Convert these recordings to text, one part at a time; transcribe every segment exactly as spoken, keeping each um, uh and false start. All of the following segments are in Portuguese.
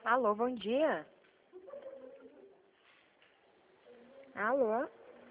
Alô, bom dia. Alô?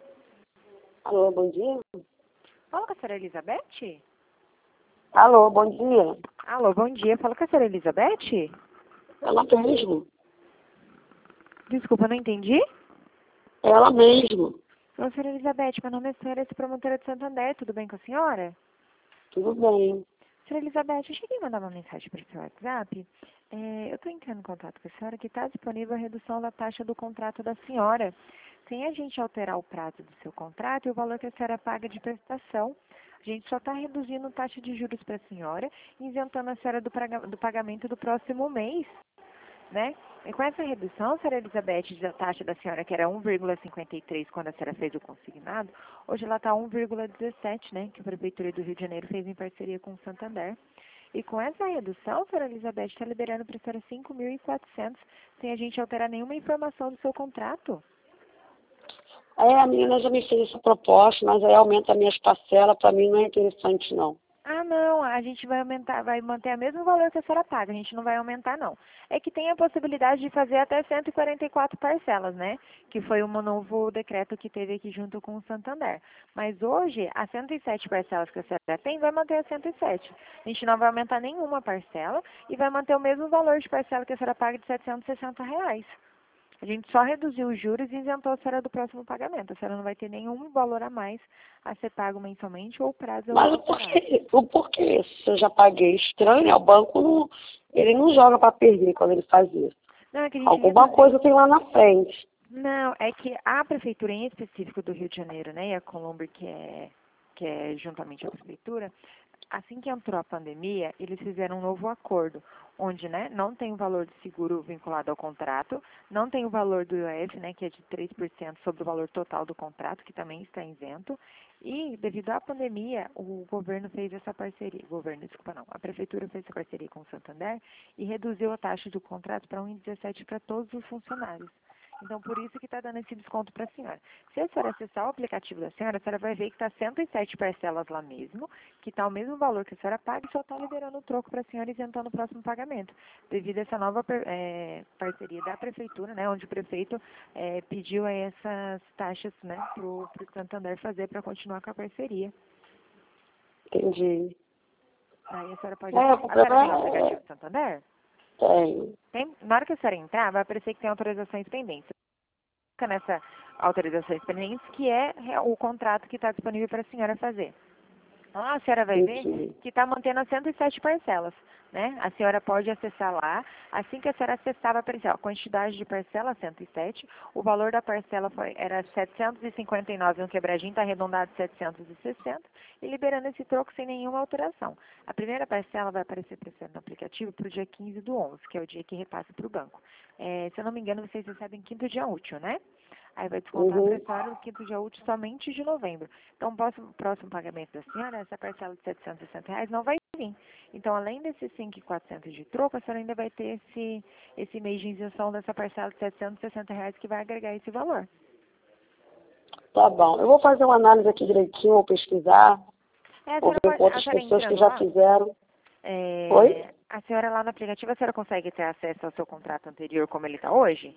Alô, bom dia. Fala com a senhora Elizabeth? Alô, bom dia. Alô, bom dia. Fala com a senhora Elizabeth? Ela mesmo. Desculpa, não entendi. Ela mesmo. Ô, senhora Elizabeth, meu nome é Sara, sou promotora de Santander. Tudo bem com a senhora? Tudo bem. Senhora Elizabeth, eu cheguei a mandar uma mensagem para o seu WhatsApp. É, eu estou entrando em contato com a senhora que está disponível a redução da taxa do contrato da senhora. Sem a gente alterar o prazo do seu contrato e o valor que a senhora paga de prestação. A gente só está reduzindo a taxa de juros para a senhora, isentando a senhora do, praga- do pagamento do próximo mês, né? E com essa redução, senhora Elizabeth, da taxa da senhora, que era um vírgula cinquenta e três quando a senhora fez o consignado, hoje ela está um vírgula dezessete, né? Que a Prefeitura do Rio de Janeiro fez em parceria com o Santander. E com essa redução, senhora Elizabeth, está liberando para a senhora cinco mil e quatrocentos, sem a gente alterar nenhuma informação do seu contrato. É, a menina já me fez essa proposta, mas aí aumenta minhas parcelas, para mim não é interessante não. Ah, não, a gente vai aumentar, vai manter o mesmo valor que a senhora paga, a gente não vai aumentar, não. É que tem a possibilidade de fazer até cento e quarenta e quatro parcelas, né? Que foi um novo decreto que teve aqui junto com o Santander. Mas hoje, as cento e sete parcelas que a senhora tem, vai manter as cento e sete. A gente não vai aumentar nenhuma parcela e vai manter o mesmo valor de parcela que a senhora paga de setecentos e sessenta reais. A gente só reduziu os juros e isentou a senhora do próximo pagamento. A senhora não vai ter nenhum valor a mais a ser pago mensalmente ou o prazo Mas o alterado. porquê? O porquê? Se eu já paguei estranho, né? O banco não, ele não joga para perder quando ele faz isso. Não, é que a gente Alguma reduziu. coisa tem lá na frente. Não, é que a prefeitura em específico do Rio de Janeiro, né, e a Colombo, que é, que é juntamente a prefeitura, assim que entrou a pandemia, eles fizeram um novo acordo, onde, né, não tem o valor de seguro vinculado ao contrato, não tem o valor do I O F, né, que é de três por cento sobre o valor total do contrato, que também está isento, e devido à pandemia, o governo fez essa parceria, governo, desculpa não, a prefeitura fez essa parceria com o Santander e reduziu a taxa do contrato para um vírgula dezessete para todos os funcionários. Então, por isso que está dando esse desconto para a senhora. Se a senhora acessar o aplicativo da senhora, a senhora vai ver que está cento e sete parcelas lá mesmo, que está o mesmo valor que a senhora paga e só está liberando o troco para a senhora isentando o próximo pagamento, devido a essa nova é, parceria da prefeitura, né, onde o prefeito é, pediu aí essas taxas, né, para o Santander fazer para continuar com a parceria. Entendi. Aí a senhora pode... É, A porque senhora tem o é, aplicativo do Santander? tem. Tem? Na hora que a senhora entrar, vai aparecer que tem autorizações pendentes. Nessa autorizações pendentes, que é o contrato que está disponível para a senhora fazer. Então, a senhora vai ver Entendi. que está mantendo as cento e sete parcelas, né? A senhora pode acessar lá. Assim que a senhora acessar, vai aparecer ó, a quantidade de parcela, cento e sete. O valor da parcela foi, era setecentos e cinquenta e nove, um quebradinho, está arredondado setecentos e sessenta. E liberando esse troco sem nenhuma alteração. A primeira parcela vai aparecer para a senhora no aplicativo para o dia quinze do onze, que é o dia que repassa para o banco. É, se eu não me engano, vocês recebem quinto dia útil, né? Aí vai descontar para a Uhum. senhora o quinto dia útil somente de novembro. Então, o próximo, próximo pagamento da senhora, essa parcela de setecentos e sessenta reais não vai vir. Então, além desses cinco mil e quatrocentos de troco, a senhora ainda vai ter esse, esse mês de isenção dessa parcela de setecentos e sessenta reais que vai agregar esse valor. Tá bom. Eu vou fazer uma análise aqui direitinho, vou pesquisar, É, a vou senhora ver com pode, a outras senhora pessoas que entrando já lá, fizeram. Oi? é, a senhora lá no aplicativo, a senhora consegue ter acesso ao seu contrato anterior como ele está hoje?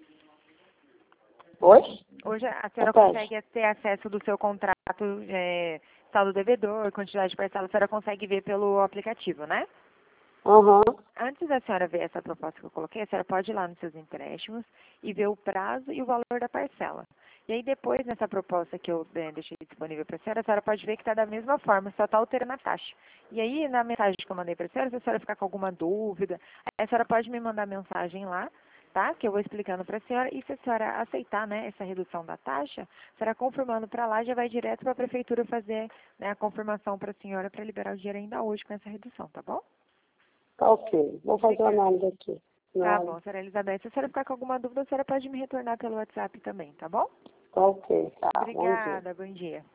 Oi? Hoje a senhora Repete. consegue ter acesso do seu contrato, é, saldo devedor, quantidade de parcela, a senhora consegue ver pelo aplicativo, né? Aham. Antes da senhora ver essa proposta que eu coloquei, a senhora pode ir lá nos seus empréstimos e ver o prazo e o valor da parcela. E aí depois, nessa proposta que eu eh, deixei disponível para a senhora, a senhora pode ver que está da mesma forma, só está alterando a taxa. E aí, na mensagem que eu mandei para a senhora, se a senhora ficar com alguma dúvida, a senhora pode me mandar mensagem lá, tá? Que eu vou explicando para a senhora. E se a senhora aceitar, né, essa redução da taxa, a senhora confirmando para lá, já vai direto para a prefeitura fazer, né, a confirmação para a senhora para liberar o dinheiro ainda hoje com essa redução, tá bom? Tá ok. Vou fazer uma Obrigada. análise aqui. Tá Nada. bom, senhora Elizabeth. Se a senhora ficar com alguma dúvida, a senhora pode me retornar pelo WhatsApp também, tá bom? Tá ok. Tá. Bom dia. Obrigada, bom dia.